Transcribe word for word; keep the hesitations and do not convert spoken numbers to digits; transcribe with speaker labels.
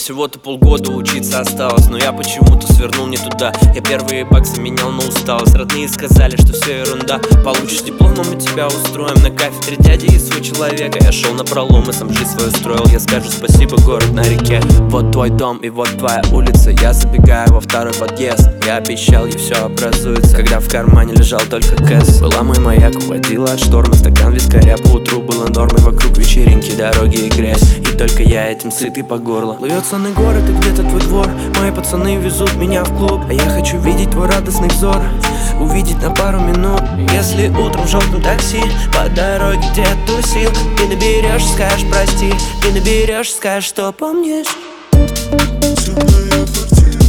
Speaker 1: всего-то полгода учиться осталось, но я почему-то свернул не туда. Я первые баксы менял на усталость. Родные сказали, что все ерунда. Получишь диплом, мы тебя устроим. На кафедре дяди и свой человека. Я шел на пролом и сам жизнь свою строил. Я скажу спасибо, город на реке. Вот твой дом и вот твоя улица. Я забегаю во второй подъезд. Я обещал, ей все образуется, когда в кармане лежал только кэс. Была мой маяк, уводила от шторма. Стакан вискаря по утру было нормой. Вокруг вечеринки, дороги и грязь. И только я этим сытый по горло. Плывет сонный город и где-то твой двор. Мои пацаны везут меня в клуб, а я хочу видеть твой радостный взор. Увидеть на пару минут. Если утром в желтом такси по дороге, где тусил, ты наберешь, скажешь прости. Ты наберешь, скажешь, что помнишь.
Speaker 2: Темная квартира.